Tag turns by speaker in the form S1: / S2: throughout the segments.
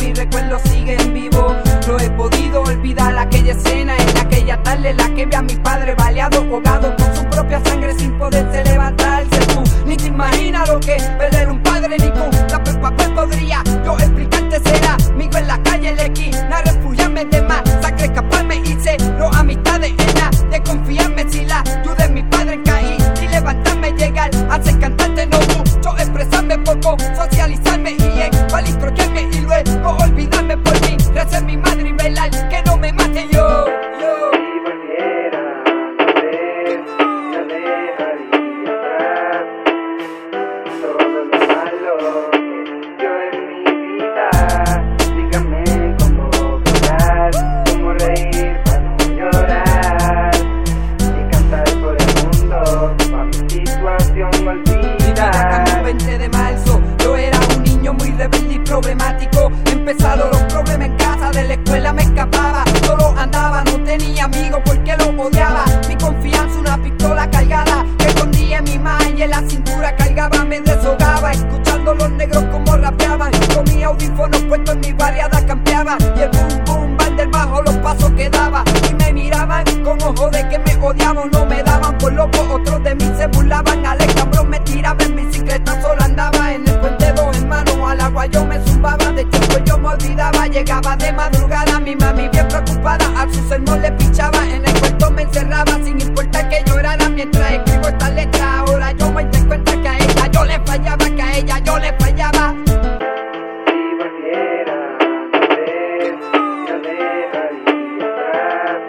S1: mis recuerdos siguen vivos. No he podido olvidar aquella escena, en aquella tarde en la que vi a mi padre baleado, ahogado con su propia sangre sin poderse levantarse. Tú ni te imaginas lo que es perder un padre, ni con la papel podría yo explicarte. Será amigo en la calle, la esquina, refugiarme de más, sacré escaparme y cero amistades en la de confiarme. Si la ayuda de mi padre caí y levantarme, llegar a ser cantante, no mucho expresarme, poco socializarme y en palitroquearme y luego olvidarme por mí, rehacer mi madre y velar que no me mate yo.
S2: Si volviera a ver, ya dejaría atrás todo lo malo que dio en mi vida. Dígame cómo llorar, cómo reír para no llorar y cantar por el mundo para mi situación olvidar.
S1: Como 20 de marzo, yo era un niño muy rebelde y problemático. Empezaron los problemas en casa, de la escuela me escapaba, solo andaba, no tenía amigos porque lo odiaba. Mi confianza, una pistola cargada que escondía en mi mano y en la cintura cargaba, me deshogaba, escuchando los negros como rapeaban. Con mis audífonos puestos en mi barriada campeaba, y el boom boom bang del bajo los pasos que daba. Y me miraban con ojos de que me odiaban, no me daban por loco, otros de mí se burlaban. Al cabrón me tiraba en bicicleta, solo andaba en el puente dos hermanos, al agua yo me zumbaba, de tiempo yo me olvidaba. Llegaba de madrugada, mi mami bien preocupada, a su sermón le pichaba, en el cuarto me encerraba sin importar que llorara mientras escribo esta letra. Ahora yo me doy cuenta que a ella yo le fallaba, que a ella yo le fallaba.
S2: Si volviera a ver, ya dejaría atrás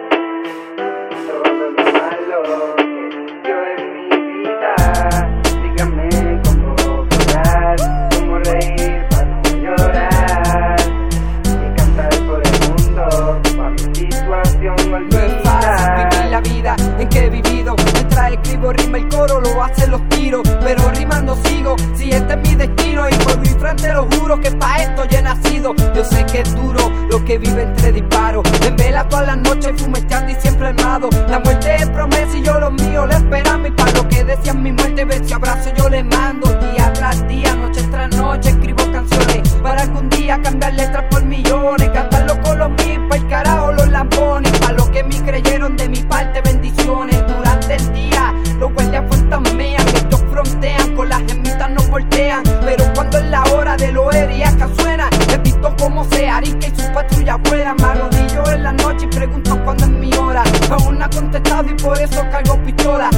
S2: todo lo malo que dio en mi vida. Dígame cómo llorar, cómo reír para no llorar y cantar por el mundo para mi situación
S1: No es fácil vivir
S2: olvidar.
S1: la vida en que he vivido, mientras escribo rima el coro lo hacen los tiros, pero rimando sigo, si este es mi destino y por mi frente lo juro que pa' esto ya he nacido. Yo sé que es duro lo que vive entre disparos, en vela todas las noches fumeteando y siempre armado. La muerte es promesa y yo los míos le esperamos, y para lo que decían mi muerte, beso y abrazo yo les mando. Día tras día, noche tras noche escribo canciones para algún día cambiar letras por millones, cantarlo con los míos pa' el carajo los lambones. Pa' los que me creyeron de mi parte bendiciones, durante el día los guardias fantasmean, ellos frontean, con las gemitas no voltean, pero cuando es la hora de lo acá suena, he visto cómo se arica y sus patrullas vuelan. Me arrodillo en la noche y pregunto cuándo es mi hora, aún no ha contestado y por eso cargo pistola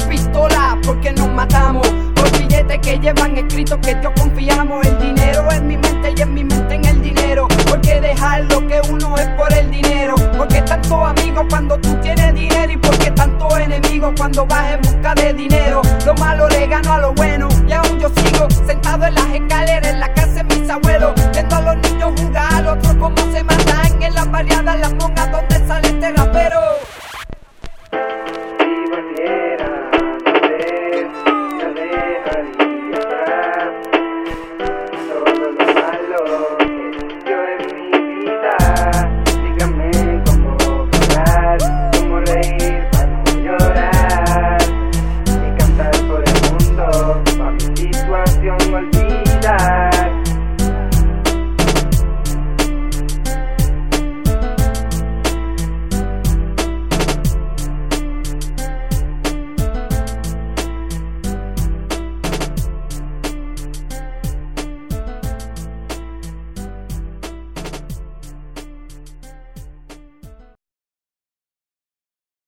S1: porque nos matamos por billetes que llevan escrito que Dios confiamos. El dinero en mi mente y en mi mente en el dinero, porque dejar lo que uno es por el dinero, porque tantos amigos cuando tú tienes dinero y porque tantos enemigos cuando vas en busca de dinero. Lo malo le gano a lo bueno y aún yo sigo sentado en las escaleras en la casa de mis abuelos, viendo a los niños jugar, otros como se matan en las barriadas, las